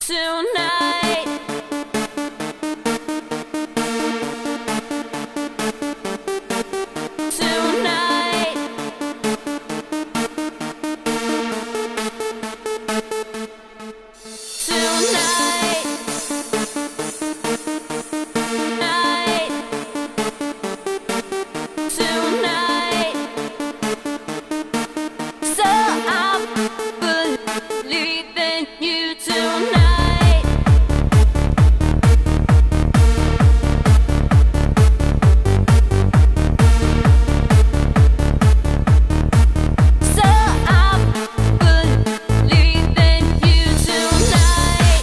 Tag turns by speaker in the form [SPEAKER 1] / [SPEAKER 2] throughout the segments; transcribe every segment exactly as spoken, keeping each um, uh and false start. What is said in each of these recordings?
[SPEAKER 1] tonight. Tonight. Tonight. Night. Tonight. So I believe in you tonight. So I believe in you tonight.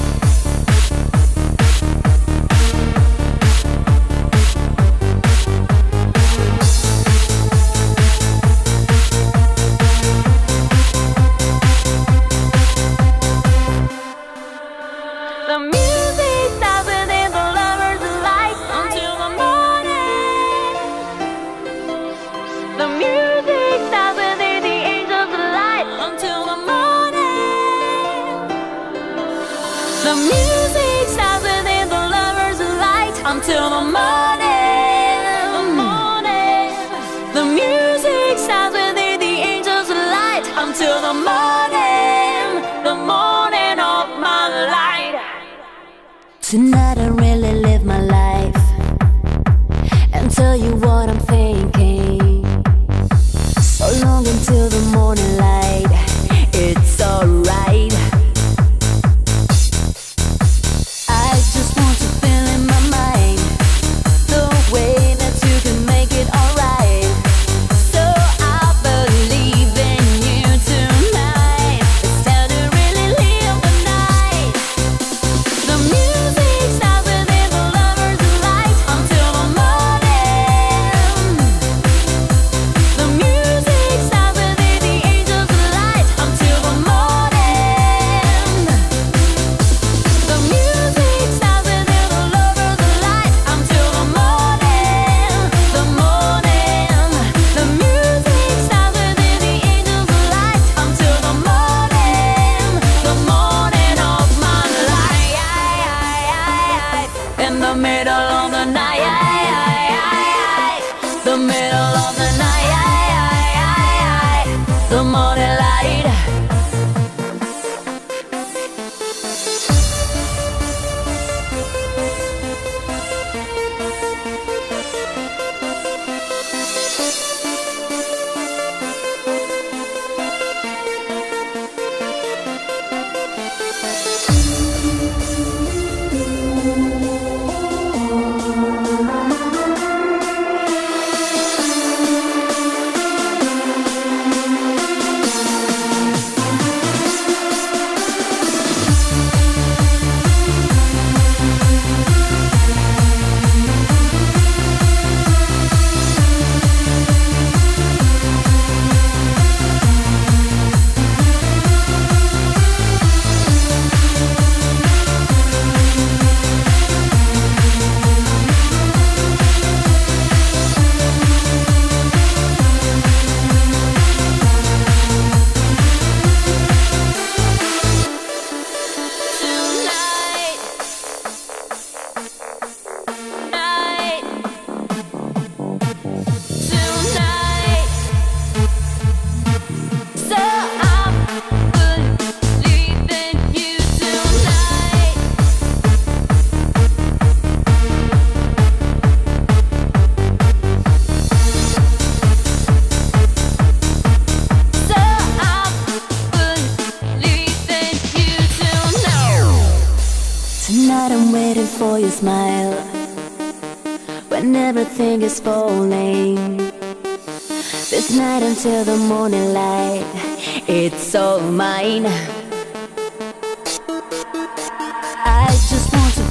[SPEAKER 1] The music stops within the lovers' light until the morning. The music stops within the angels' light until the morning. The music stops within the lovers' light until the morning. The morning. The music stops within the angels' light until the morning. The morning of my light.
[SPEAKER 2] Tonight I really live my life and tell you what I'm thinking. So long until the morning light, it's alright. I just want to feel in my mind the way that you can make it alright. So I believe in you tonight. It's time to really live the night. The music stops within the lovers' light until the morning. The music stops within the angels' light until the morning. The music stops within the lovers' light until the morning. The morning. The music stops within the angels' light until the morning. The morning of my life. In the middle of the night. The middle of the night. The morning light. Tonight. Night. Tonight. So I believe in you tonight. So I believe in you tonight. Tonight I'm waiting for your smile when everything is falling. This night until the morning light, it's all mine. I just want to